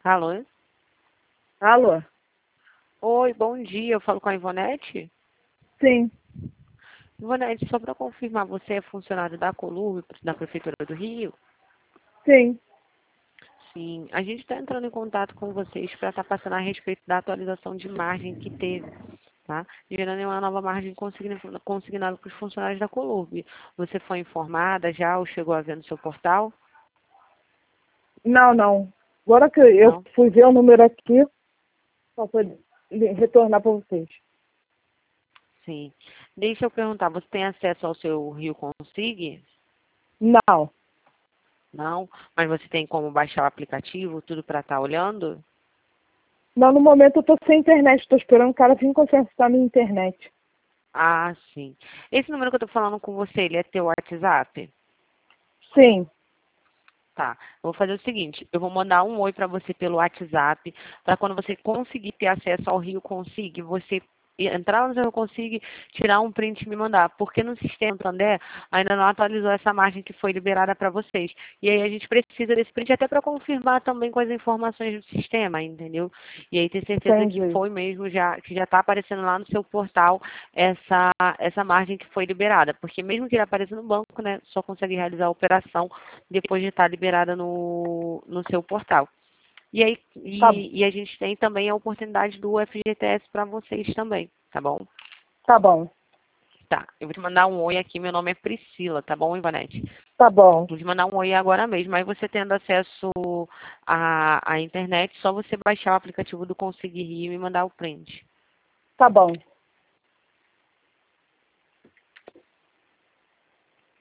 Alô? Alô? Oi, bom dia. Eu falo com a Ivonete? Sim, Ivonete, só para confirmar, você é funcionário da Colurbe, da Prefeitura do Rio? sim. Sim. A gente está entrando em contato com vocês para estar passando a respeito da atualização de margem que teve, tá? Gerando uma nova margem consignada para os funcionários da Colurbe. Você foi informada já ou chegou a ver no seu portal? Não, não. Agora que eu Não? fui ver o número aqui, só para retornar para vocês. Sim. Deixa eu perguntar, você tem acesso ao seu Rio Consig? Não. Não? Mas você tem como baixar o aplicativo, tudo para estar olhando? Não, no momento eu estou sem internet. Estou esperando o cara vir consertar minha internet. Ah, sim. Esse número que eu tô falando com você, ele é teu WhatsApp? Sim, Tá. Eu vou fazer o seguinte, eu vou mandar um oi para você pelo WhatsApp, para quando você conseguir ter acesso ao Rio Consig, você entrar no Rio Consig, tirar um print e me mandar, porque no sistema Santander ainda não atualizou essa margem que foi liberada para vocês. E aí a gente precisa desse print até para confirmar também com as informações do sistema, entendeu? E aí ter certeza que entendi. foi mesmo, que já está aparecendo lá no seu portal essa margem que foi liberada. Porque mesmo que ele apareça no banco, né, só consegue realizar a operação depois de estar liberada no seu portal. E aí Tá, e a gente tem também a oportunidade do FGTS para vocês também, tá bom? tá bom. Tá, eu vou te mandar um oi aqui, meu nome é Priscila, tá bom, Ivanete? Tá bom. Vou te mandar um oi agora mesmo. Aí você tendo acesso à internet, só você baixar o aplicativo do Conseguir Rio e me mandar o print. Tá bom.